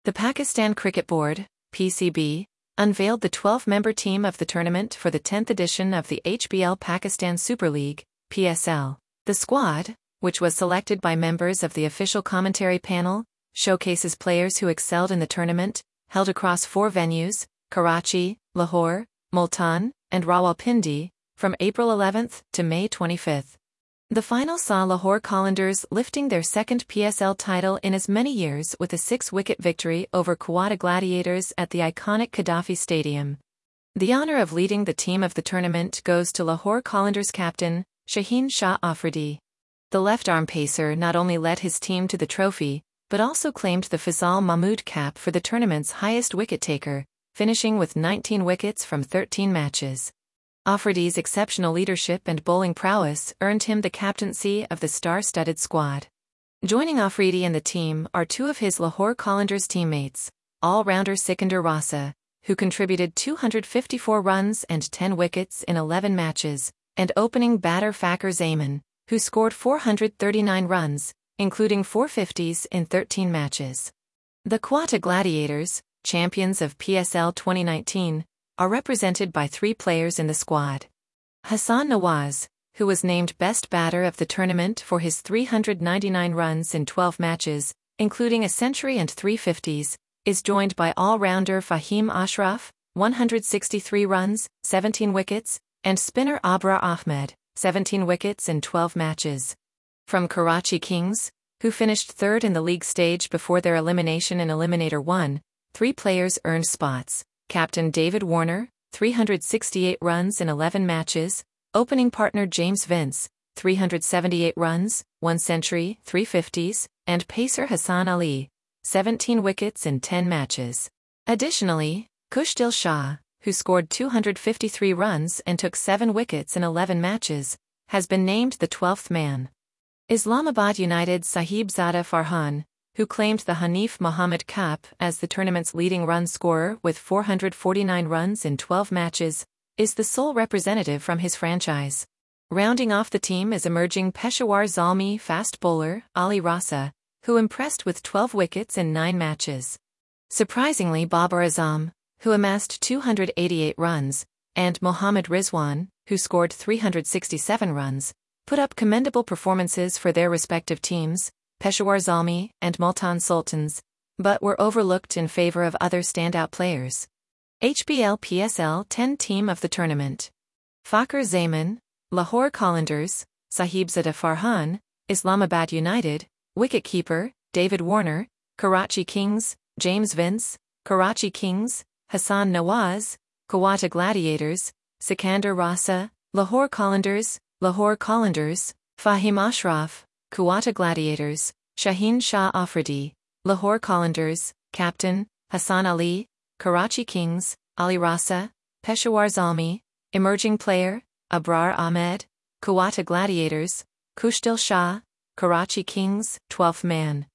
The Pakistan Cricket Board, PCB, unveiled the 12-member team of the tournament for the 10th edition of the HBL Pakistan Super League, PSL. The squad, which was selected by members of the official commentary panel, showcases players who excelled in the tournament, held across 4 venues, Karachi, Lahore, Multan, and Rawalpindi, from April 11th to May 25th. The final saw Lahore Qalandars lifting their second PSL title in as many years with a 6-wicket victory over Quetta Gladiators at the iconic Gaddafi Stadium. The honor of leading the team of the tournament goes to Lahore Qalandars captain, Shaheen Shah Afridi. The left-arm pacer not only led his team to the trophy, but also claimed the Fazal Mahmood cap for the tournament's highest wicket-taker, finishing with 19 wickets from 13 matches. Afridi's exceptional leadership and bowling prowess earned him the captaincy of the star-studded squad. Joining Afridi in the team are 2 of his Lahore Qalandars teammates, all-rounder Sikandar Rasa, who contributed 254 runs and 10 wickets in 11 matches, and opening batter Fakhar Zaman, who scored 439 runs, including 450s in 13 matches. The Quetta Gladiators, champions of PSL 2019, are represented by 3 players in the squad. Hassan Nawaz, who was named best batter of the tournament for his 399 runs in 12 matches, including a century and 3 50s, is joined by all-rounder Fahim Ashraf, 163 runs, 17 wickets, and spinner Abrar Ahmed, 17 wickets in 12 matches. From Karachi Kings, who finished 3rd in the league stage before their elimination in Eliminator 1, 3 players earned spots. Captain David Warner, 368 runs in 11 matches, opening partner James Vince, 378 runs, 1 century, 3 50s, and pacer Hassan Ali, 17 wickets in 10 matches. Additionally, Kushdil Shah, who scored 253 runs and took 7 wickets in 11 matches, has been named the 12th man. Islamabad United's Sahibzada Farhan, who claimed the Hanif Mohammed Cup as the tournament's leading run scorer with 449 runs in 12 matches, is the sole representative from his franchise. Rounding off the team is emerging Peshawar Zalmi fast bowler Ali Rasa, who impressed with 12 wickets in 9 matches. Surprisingly, Babar Azam, who amassed 288 runs, and Mohammad Rizwan, who scored 367 runs, put up commendable performances for their respective teams, Peshawar Zalmi and Multan Sultans, but were overlooked in favor of other standout players. HBL PSL 10 team of the tournament. Fakhar Zaman, Lahore Qalandars, Sahibzada Farhan, Islamabad United, wicketkeeper, David Warner, Karachi Kings, James Vince, Karachi Kings, Hassan Nawaz, Quetta Gladiators, Sikandar Rasa, Lahore Qalandars, Fahim Ashraf, Quetta Gladiators, Shaheen Shah Afridi, Lahore Qalandars, Captain, Hassan Ali, Karachi Kings, Ali Rasa, Peshawar Zalmi, Emerging Player, Abrar Ahmed, Quetta Gladiators, Kushdil Shah, Karachi Kings, 12th man.